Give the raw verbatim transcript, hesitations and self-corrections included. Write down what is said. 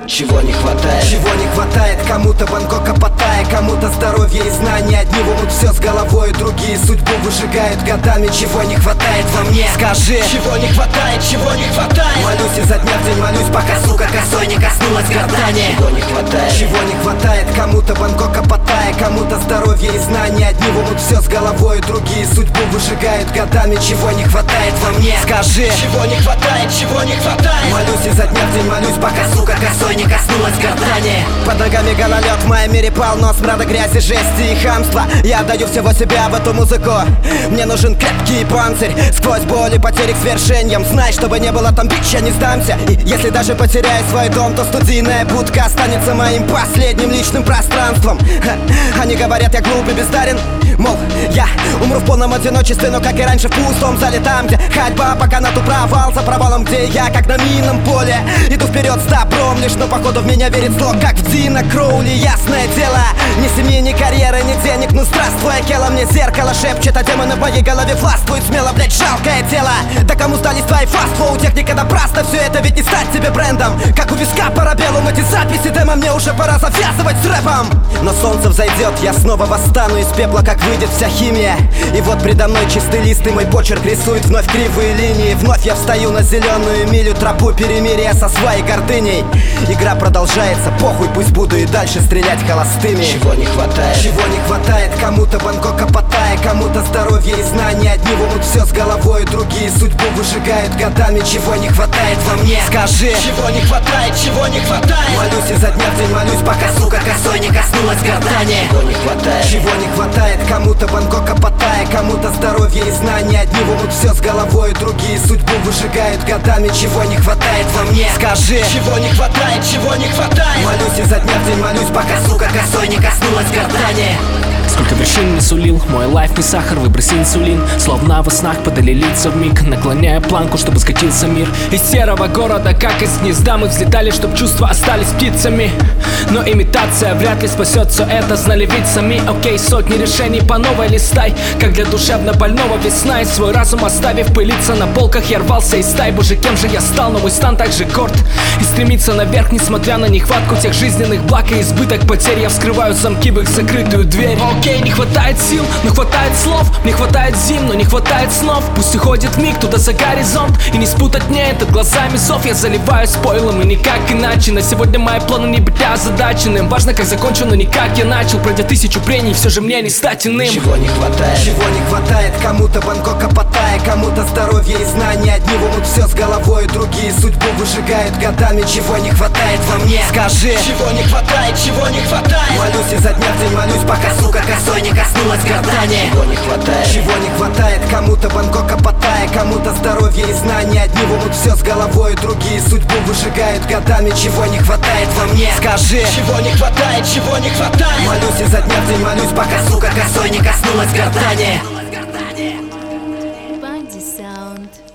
Чего не хватает? Чего не хватает? Кому-то Бангкока, Паттайя, кому-то здоровья и знаний. Одни умут все с головой, другие судьбу выжигают годами. Чего не хватает во мне? Скажи. Чего не хватает? Чего не хватает? Молюсь изо дня в день, молюсь, пока сука косой не коснулась гортани. Чего не хватает? Чего не хватает? Кому-то Бангкока, Паттайя, кому-то здоровья и знаний. Одни умут все с головой, другие судьбу выжигают годами. Чего не хватает во мне? Скажи. Чего не хватает? Чего не хватает? Молюсь изо дня в день, молюсь, пока сука косой не коснулась гортани. Под ногами гололед, в моем мире полно смрада, грязи, жести и хамства. Я отдаю всего себя в эту музыку. Мне нужен крепкий панцирь, сквозь боль и потери к свершениям. Знай, чтобы не было там бич, я не сдамся. И если даже потеряю свой дом, то студийная будка останется моим последним личным пространством. Ха, они говорят, я глуп и бездарен, мол, я умру в полном одиночестве, но как и раньше в пустом зале, там, где ходьба по канату, провал за провалом, где я как на минном поле. Иду вперед с добром лишь, но походу в меня верит зло, как в Дина Кроули. Ясное дело, ни семьи, ни карьеры, ни денег, ну здравствуй, Акела. Мне зеркало шепчет, а демоны в моей голове властвуют. Смело, блять, жалкое тело. Да кому сдались твои фастфуд? Техника напрасно, все это ведь не стать тебе брендом. Как у виска парабеллум, эти записи демо, мне уже пора завязывать с рэпом. Но солнце взойдет, я снова восстану из пепла, как выйдет вся химия. И вот предо мной чистый лист, и мой почерк рисует вновь кривые линии. Вновь я встаю на зеленую милю, тропу перемирия со своей гордыней. Игра продолжается, похуй, пусть буду и дальше стрелять холостыми. Чего не хватает? Чего не хватает? Кому-то Бангкока, Паттайя, кому-то здоровья и знаний. Одни умут все с головой, другие судьбу выжигают годами. Чего не хватает во мне? Скажи. Чего не хватает? Чего не хватает? Молюсь изо дня в день, молюсь, пока сука косой не коснулась гортани. Чего не хватает? Чего не хватает? Кому-то Бангкока, Паттайя, кому-то здоровья и знаний. Одни умут все с головой, другие судьбу выжигают годами. Чего не хватает во мне? Скажи. Чего не хватает? Чего не хватает? Молюсь изо дня в день, молюсь, пока сука косой не коснулась гортани. Сколько вершин не сулил, мой лайф не сахар, выброси инсулин. Словно во снах подали лица вмиг, наклоняя планку, чтобы скатился мир. Из серого города, как из гнезда, мы взлетали, чтоб чувства остались птицами. Но имитация вряд ли спасет все это, знали ведь сами. Окей, сотни решений по новой листай, как для душевно больного весна. И свой разум оставив пылиться на полках, я рвался из стай. Боже, кем же я стал, но мой стан так же горд и стремится наверх, несмотря на нехватку тех жизненных благ и избыток потерь. Я вскрываю замки в их закрытую дверь. Окей, не хватает сил, но хватает слов. Не хватает зим, но не хватает снов. Пусть уходит миг туда за горизонт, и не спутать мне это глазами зов. Я заливаю спойлом и никак иначе. На сегодня мои планы не быть озадаченным. Важно, как закончу, но не как я начал. Пройдя тысячу прений, все же мне не стать иным. Чего не хватает? Чего не хватает? Кому-то Бангкока, Паттайя, кому-то здоровья и знаний. Одни умут все с головой, другие судьбу выжигают годами. Чего не хватает во мне? Скажи. Чего не хватает? Чего не хватает? Молюсь изо дня в день, молюсь, пока сука косой не коснулась гортани. Чего не хватает? Чего не хватает? Кому-то Бангкока, Паттайя, кому-то здоровья и знаний. Одни умут все с головой, другие судьбу выжигают годами. Чего не хватает во мне? Скажи. Чего не хватает? Чего не хватает? Молюсь изо дня в день, молюсь, пока сука косой не коснулась гортани. Body sound.